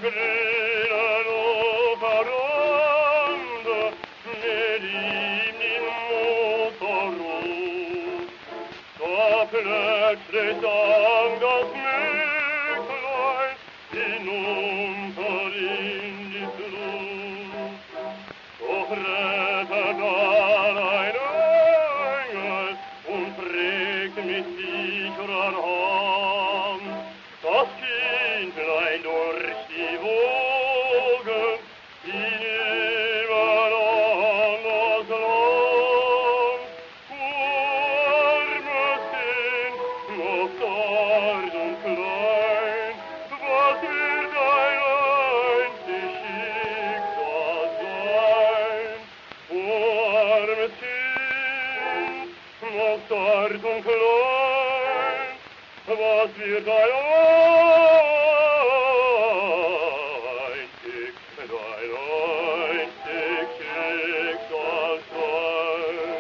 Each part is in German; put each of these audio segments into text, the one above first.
grünen Uferrande mit ihm die Motorrot. Da plötzlich sang das Mägdlein hinunter in die Flut. Doch rettet dann ein Engel und trägt mit sicherer Hand das Kindlein durch die Wogen hinüber an das Land. Armes Kind, noch zart und klein, was wird dein einzig Schicksal sein? Armes Kind, noch zart und klein, was wird dein einzig Schicksal sein?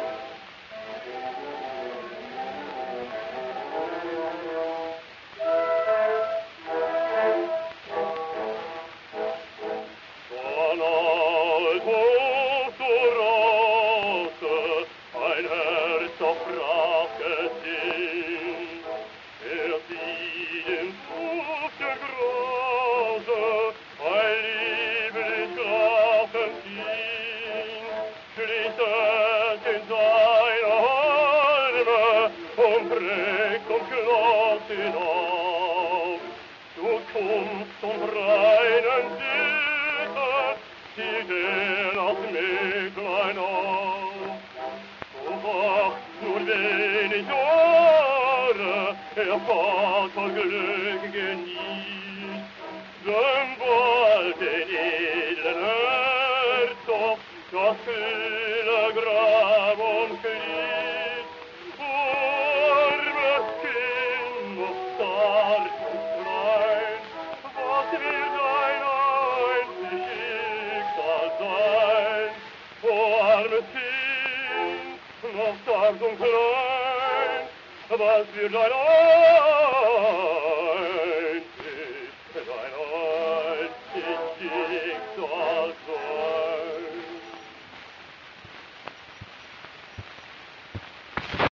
Von alt hoch zur Rose ein Herz auf Rache sinnt. Sieht im Zug der Grose ein lieblich lachend Kind, schließt es in seine Arme und prägt und klopft ihn auf. Du kommst und reinen Sitte, zieht das Mägdlein auf. Du wachst nur wenig der Vater Glück genießt, denn bald den edlen Herzog das kühle Grab umfließt. Armes Kind, noch zart und klein, was wird dein einzig Schicksal sein? Armes Kind, noch zart und klein, was wird dein